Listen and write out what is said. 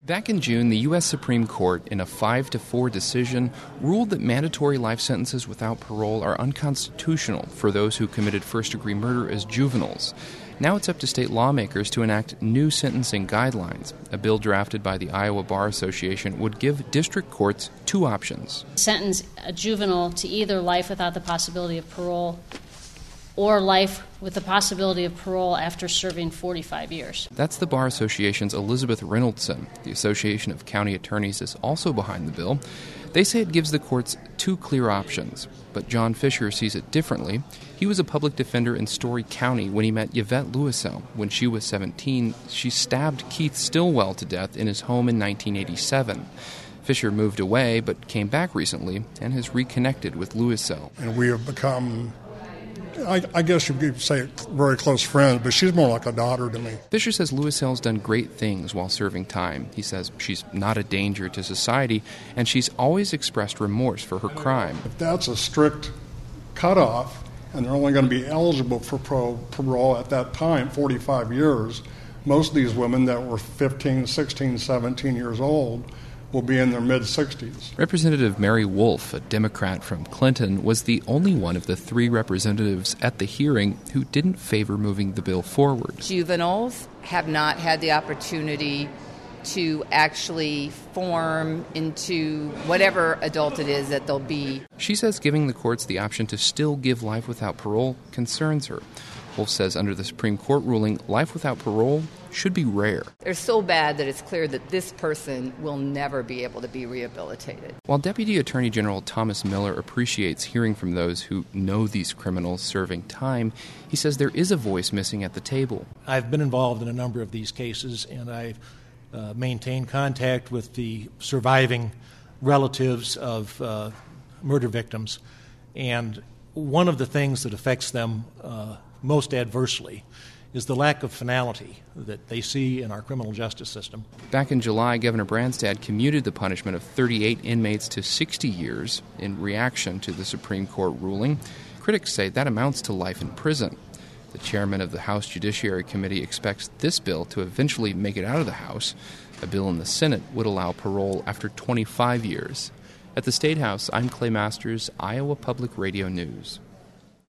Back in June, the U.S. Supreme Court, in a 5-4 decision, ruled that mandatory life sentences without parole are unconstitutional for those who committed first-degree murder as juveniles. Now it's up to state lawmakers to enact new sentencing guidelines. A bill drafted by the Iowa Bar Association would give district courts two options. Sentence a juvenile to either life without the possibility of parole or life with the possibility of parole after serving 45 years. That's the Bar Association's Elizabeth Reynoldson. The Association of County Attorneys is also behind the bill. They say it gives the courts two clear options, but John Fisher sees it differently. He was a public defender in Story County when he met Yvette Louisel. When she was 17, she stabbed Keith Stillwell to death in his home in 1987. Fisher moved away, but came back recently and has reconnected with Louisel. And we have become, I guess you could say, very close friends, but she's more like a daughter to me. Fisher says Louisel's done great things while serving time. He says she's not a danger to society, and she's always expressed remorse for her crime. If that's a strict cutoff, and they're only going to be eligible for parole at that time, 45 years, most of these women that were 15, 16, 17 years old will be in their mid-60s. Representative Mary Wolf, a Democrat from Clinton, was the only one of the three representatives at the hearing who didn't favor moving the bill forward. Juveniles have not had the opportunity to actually form into whatever adult it is that they'll be. She says giving the courts the option to still give life without parole concerns her. Wolf says under the Supreme Court ruling, life without parole should be rare. They're so bad that it's clear that this person will never be able to be rehabilitated. While Deputy Attorney General Thomas Miller appreciates hearing from those who know these criminals serving time, he says there is a voice missing at the table. I've been involved in a number of these cases, and I've maintained contact with the surviving relatives of murder victims. And one of the things that affects them most adversely is the lack of finality that they see in our criminal justice system. Back in July, Governor Branstad commuted the punishment of 38 inmates to 60 years in reaction to the Supreme Court ruling. Critics say that amounts to life in prison. The chairman of the House Judiciary Committee expects this bill to eventually make it out of the House. A bill in the Senate would allow parole after 25 years. At the State House, I'm Clay Masters, Iowa Public Radio News.